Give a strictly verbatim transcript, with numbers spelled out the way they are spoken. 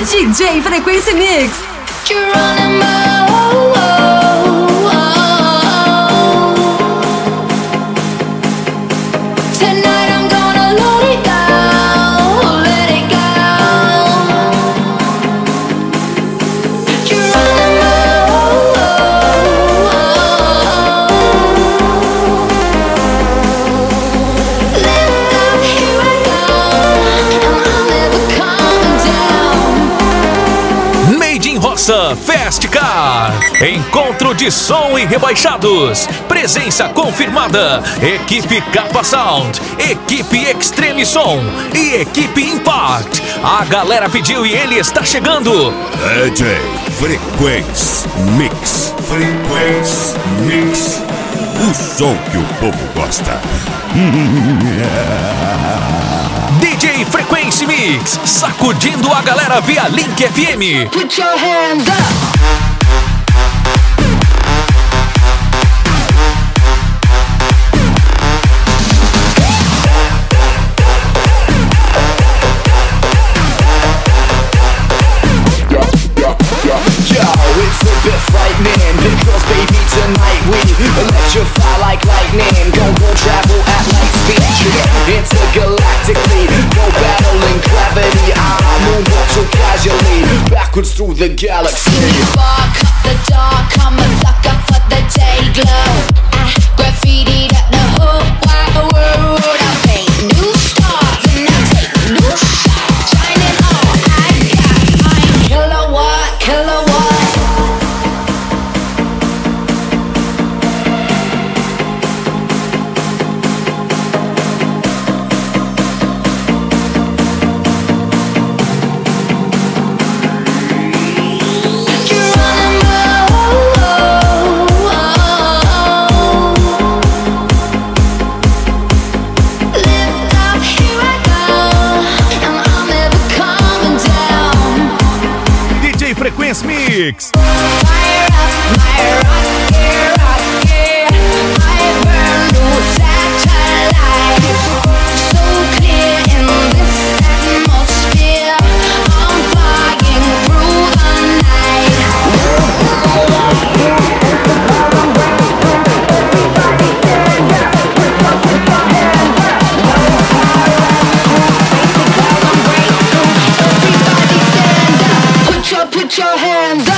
D J Frequência Mix. Fast Car, encontro de som e rebaixados, presença confirmada, equipe Capa Sound, equipe Extreme Som e equipe Impact. A galera pediu e ele está chegando. D J Frequência Mix, Frequência Mix, o som que o povo gosta. D J Frequência Mix, sacudindo a galera via Link F M. Put your hands up. Because baby tonight we electrify like lightning. Gon' go travel at light speed, intergalactically. No battle in gravity. I moonwalk so casually, backwards through the galaxy. Spark up the dark, I'm a sucker for the day glow. I graffitied up the whole wide world. I paint new stars and I take new shots, shining all I got. I'm kilowatt, kilowatt. Frequência Mix. Fire up my rocket, rocket. I burn new satellite. So clear in this atmosphere. I'm flying through the night. Put your hands up.